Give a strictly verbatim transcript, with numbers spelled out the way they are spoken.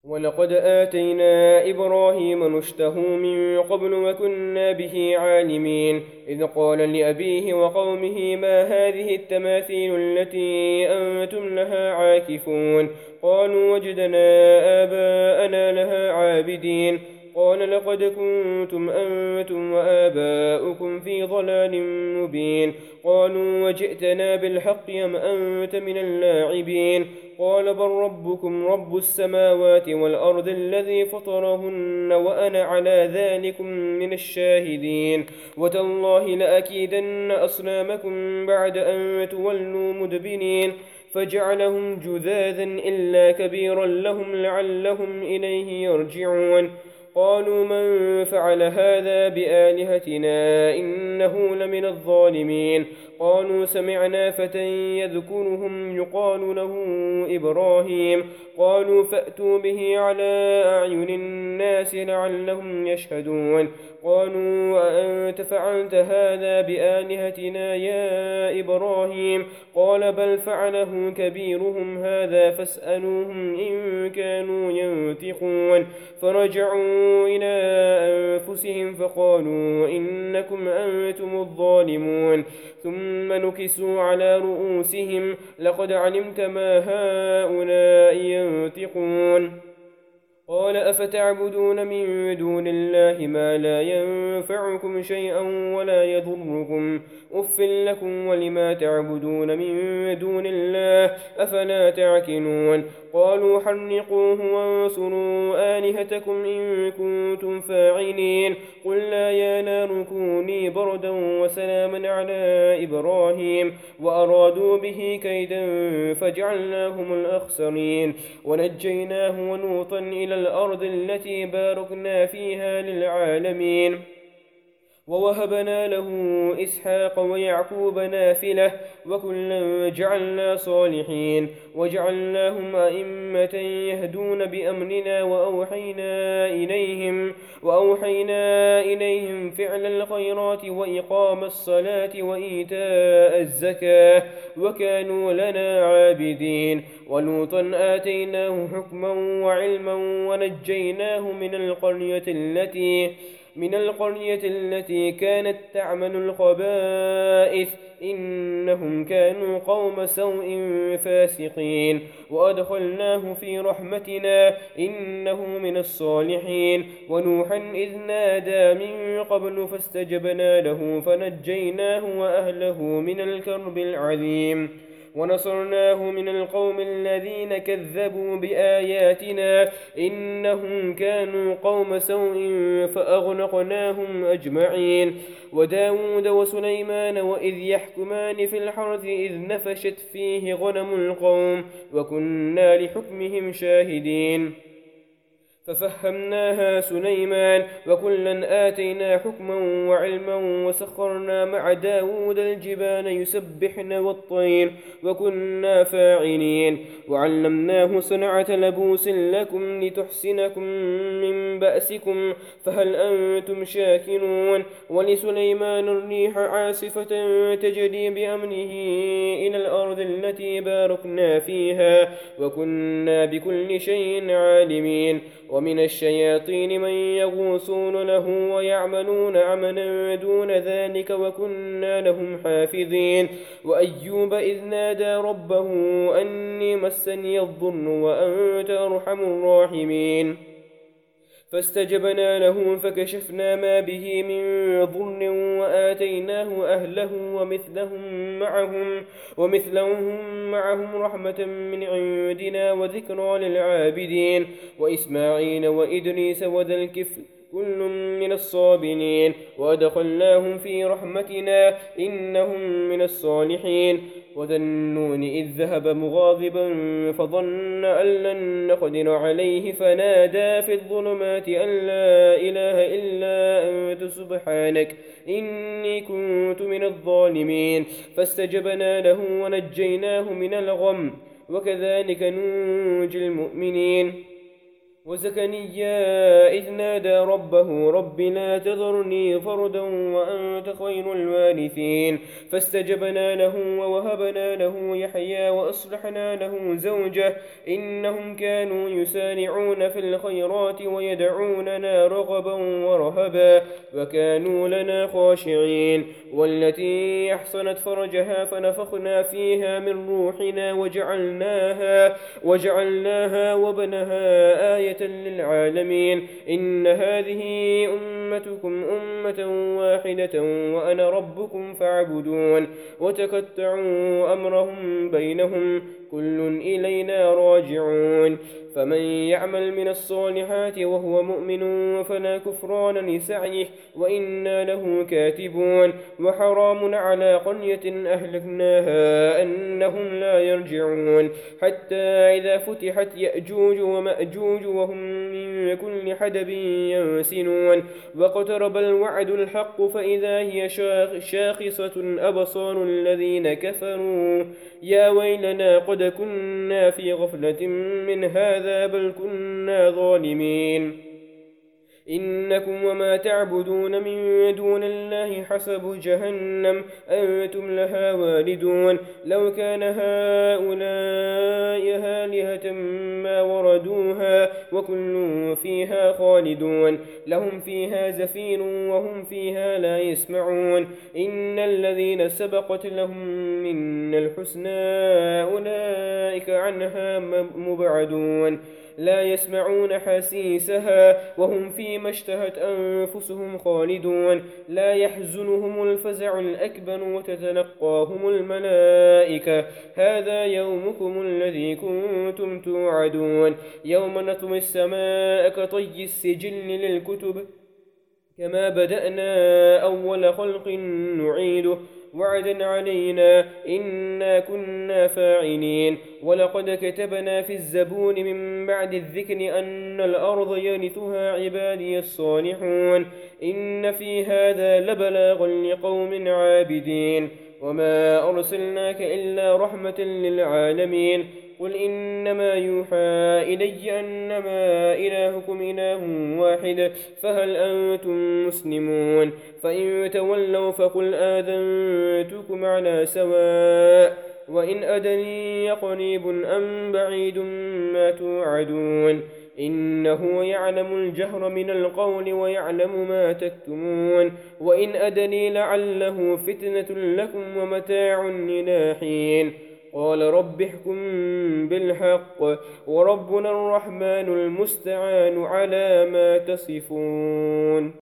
ولقد آتينا إبراهيم رشده من قبل وكنا به عالمين إذ قال لأبيه وقومه ما هذه التماثيل التي أنتم لها عاكفون قالوا وجدنا آباءنا لها عابدين قال لقد كنتم أنتم وآباؤكم في ضلال مبين قالوا وجئتنا بالحق أم أنت من اللاعبين قال بل ربكم رب السماوات والأرض الذي فطرهن وأنا على ذلكم من الشاهدين وتالله لأكيدن أصنامكم بعد أن تولوا مدبرين فجعلهم جذاذا إلا كبيرا لهم لعلهم إليه يرجعون قالوا من فعل هذا بآلهتنا إنه لمن الظالمين قالوا سمعنا فتى يذكرهم يقال له إبراهيم قالوا فأتوا به على أعين الناس لعلهم يشهدون قالوا وأنت فعلت هذا بآلهتنا يا إبراهيم قال بل فعله كبيرهم هذا فاسألوهم إن كانوا ينطقون فرجعوا إلى أنفسهم فقالوا إنكم أنتم الظالمون ثم نكسوا على رؤوسهم لقد علمت ما هؤلاء ينطقون قال أفتعبدون من دون الله ما لا ينفعكم شيئا ولا يضركم أف لكم ولما تعبدون من دون الله أفلا تعقلون قالوا حرقوه وانصروا آلهتكم إن كنتم فاعلين قلنا يا نار كوني بردا وسلاما على إبراهيم وأرادوا به كيدا فجعلناهم الأخسرين ونجيناه ولوطا إلى الأرض التي باركنا فيها للعالمين ووهبنا له إسحاق ويعقوب نافلة وكلا جعلنا صالحين وجعلناهم أئمة يهدون بأمرنا وأوحينا إليهم وأوحينا إليهم فعل الخيرات وإقام الصلاة وإيتاء الزكاة وكانوا لنا عابدين ولوطا آتيناه حكما وعلما ونجيناه من القرية التي من القرية التي كانت تعمل الخبائث إنهم كانوا قوم سوء فاسقين وأدخلناه في رحمتنا إنه من الصالحين ونوحا إذ نادى من قبل فاستجبنا له فنجيناه وأهله من الكرب العظيم ونصرناه من القوم الذين كذبوا بآياتنا إنهم كانوا قوم سوء فأغنقناهم أجمعين وداود وسليمان وإذ يحكمان في الحرث إذ نفشت فيه غنم القوم وكنا لحكمهم شاهدين ففهمناها سليمان وكلا آتينا حكما وعلما وسخرنا مع داود الجبال يسبحن والطير وكنا فاعلين وعلمناه صنعة لبوس لكم لتحسنكم من بأسكم فهل أنتم شاكرون ولسليمان الريح عاصفة تجري بأمره إلى الأرض التي باركنا فيها وكنا بكل شيء عالمين ومن الشياطين من يغوصون له ويعملون عملا دون ذلك وكنا لهم حافظين وأيوب إذ نادى ربه أني مسني الضر وأنت أرحم الراحمين فاستجبنا له فكشفنا ما به من ضر وآتيناه أهله ومثلهم معهم ومثلهم معهم رحمة من عندنا وذكرى للعابدين وإسماعيل وإدريس وذا الكفل كل من الصابرين وأدخلناهم في رحمتنا إنهم من الصالحين وذا النون إذ ذهب مغاضبا فظن أن لن نقدر عليه فنادى في الظلمات أن لا إله إلا أنت سبحانك إني كنت من الظالمين فاستجبنا له ونجيناه من الغم وكذلك ننجي المؤمنين وزكريا إذ نادى ربه رب لا تذرني فردا وأنت خير الوارثين فاستجبنا له ووهبنا له يحيى وأصلحنا له زوجه إنهم كانوا يسارعون في الخيرات ويدعوننا رغبا ورهبا وكانوا لنا خاشعين والتي أحصنت فرجها فنفخنا فيها من روحنا وجعلناها وجعلناها وبنها آية للعالمين إن هذه أمتكم أمة واحدة وأنا ربكم فاعبدون وتقطعوا أمرهم بينهم كل إلينا راجعون فمن يعمل من الصالحات وهو مؤمن فلا كفران لسعيه وإنا له كاتبون وحرام على قرية أهلكناها أنهم لا يرجعون حتى إذا فتحت يأجوج ومأجوج وهم من كل حدب ينسلون واقترب الوعد الحق فإذا هي شاخصة أبصار الذين كفروا يا ويلنا قد كنا في غفلة من هذا بل كنا ظالمين إنكم وما تعبدون من دون الله حسب جهنم أنتم لها واردون لو كان هؤلاء آلهة ما وردوها وكل فيها خالدون لهم فيها زفير وهم فيها لا يسمعون إن الذين سبقت لهم من الحسنى أولئك عنها مبعدون لا يسمعون حسيسها وهم فيما اشتهت أنفسهم خالدون لا يحزنهم الفزع الأكبر وتتلقاهم الملائكة هذا يومكم الذي كنتم توعدون يوم نطوي السماء كطي السجل للكتب كما بدأنا أول خلق نعيده وعدا علينا إنا كنا فاعلين ولقد كتبنا في الزبون من بعد الذكر أن الأرض يرثها عبادي الصالحون إن في هذا لبلاغا لقوم عابدين وما أرسلناك إلا رحمة للعالمين قل إنما يوحى إلي أنما إلهكم إله واحد فهل أنتم مسلمون فإن تولوا فقل آذنتكم على سواء وإن أدري قريب أم بعيد ما توعدون إنه يعلم الجهر من القول ويعلم ما تكتمون وإن أدري لعله فتنة لكم ومتاع إلى حين قال رب احكم بالحق وربنا الرحمن المستعان على ما تصفون.